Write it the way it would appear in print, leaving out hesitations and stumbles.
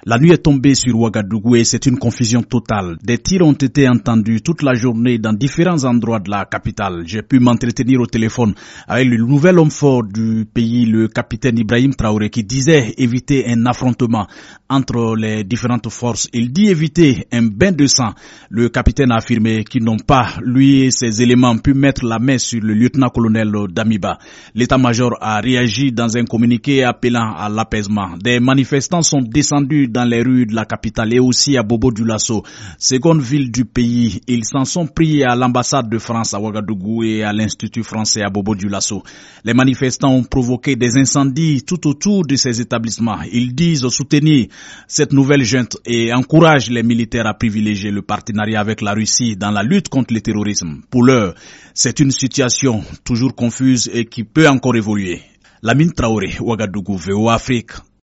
La nuit est tombée sur Ouagadougou et c'est une confusion totale. Des tirs ont été entendus toute la journée dans différents endroits de la capitale. J'ai pu m'entretenir au téléphone avec le nouvel homme fort du pays, le capitaine Ibrahim Traoré, qui disait éviter un affrontement entre les différentes forces. Il dit éviter un bain de sang. Le capitaine a affirmé qu'ils n'ont pas, lui et ses éléments, pu mettre la main sur le lieutenant-colonel Damiba. L'état-major a réagi dans un communiqué appelant à l'apaisement. Des manifestants sont descendus dans les rues de la capitale et aussi à Bobo-Dioulasso, seconde ville du pays. Ils s'en sont pris à l'ambassade de France à Ouagadougou et à l'Institut français à Bobo-Dioulasso. Les manifestants ont provoqué des incendies tout autour de ces établissements. Ils disent soutenir cette nouvelle junte et encouragent les militaires à privilégier le partenariat avec la Russie dans la lutte contre le terrorisme. Pour l'heure, c'est une situation toujours confuse et qui peut encore évoluer. Lamine Traoré, Ouagadougou, VOA Afrique.